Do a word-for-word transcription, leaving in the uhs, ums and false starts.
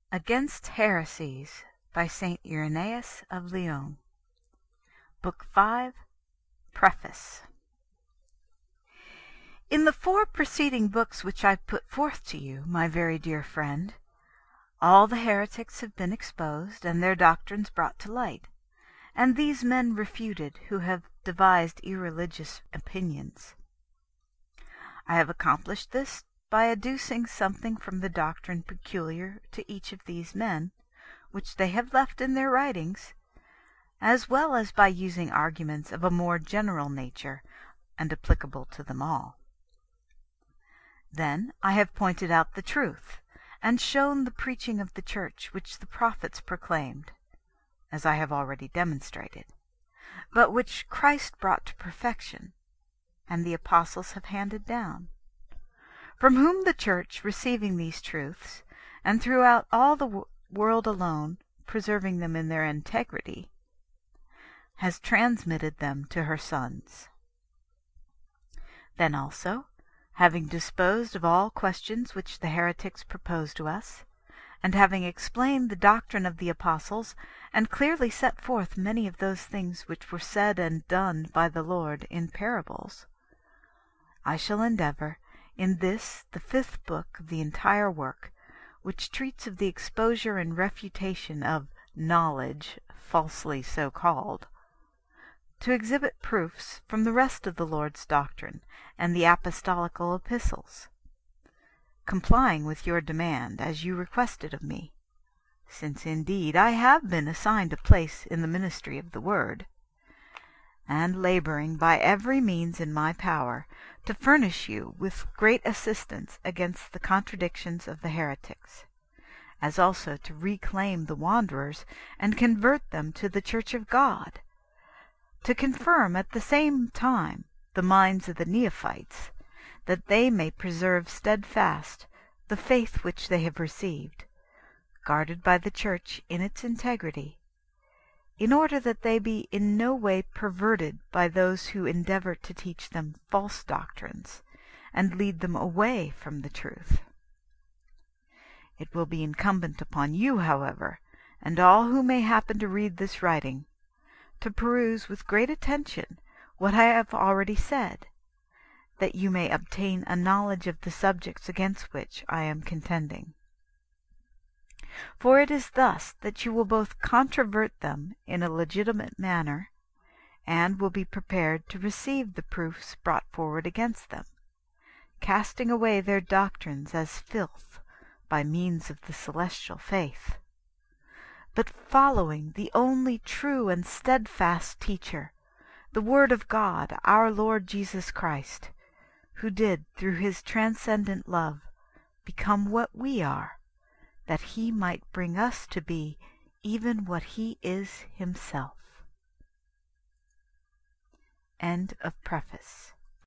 Against Heresies by Saint Irenaeus of Lyons. Book five, Preface. In the four preceding books which I put forth to you, my very dear friend, all the heretics have been exposed, and their doctrines brought to light, and these men refuted who have devised irreligious opinions. I have accomplished this by adducing something from the doctrine peculiar to each of these men, which they have left in their writings, as well as by using arguments of a more general nature and applicable to them all. Then I have pointed out the truth, and shown the preaching of the Church which the prophets proclaimed, as I have already demonstrated, but which Christ brought to perfection, and the apostles have handed down, from whom the Church, receiving these truths, and throughout all the world alone preserving them in their integrity, has transmitted them to her sons. Then also, having disposed of all questions which the heretics propose to us, and having explained the doctrine of the apostles, and clearly set forth many of those things which were said and done by the Lord in parables, I shall endeavor, in this the fifth book of the entire work, which treats of the exposure and refutation of knowledge, falsely so called, to exhibit proofs from the rest of the Lord's doctrine and the apostolical epistles, complying with your demand, as you requested of me, since indeed I have been assigned a place in the ministry of the Word, and laboring by every means in my power to furnish you with great assistance against the contradictions of the heretics, as also to reclaim the wanderers and convert them to the Church of God, to confirm at the same time the minds of the neophytes, that they may preserve steadfast the faith which they have received, guarded by the Church in its integrity, in order that they be in no way perverted by those who endeavor to teach them false doctrines, and lead them away from the truth. It will be incumbent upon you, however, and all who may happen to read this writing, to peruse with great attention what I have already said, that you may obtain a knowledge of the subjects against which I am contending. For it is thus that you will both controvert them in a legitimate manner, and will be prepared to receive the proofs brought forward against them, casting away their doctrines as filth by means of the celestial faith, but following the only true and steadfast teacher, the Word of God, our Lord Jesus Christ, who did, through his transcendent love, become what we are, that he might bring us to be even what he is himself. End of Preface.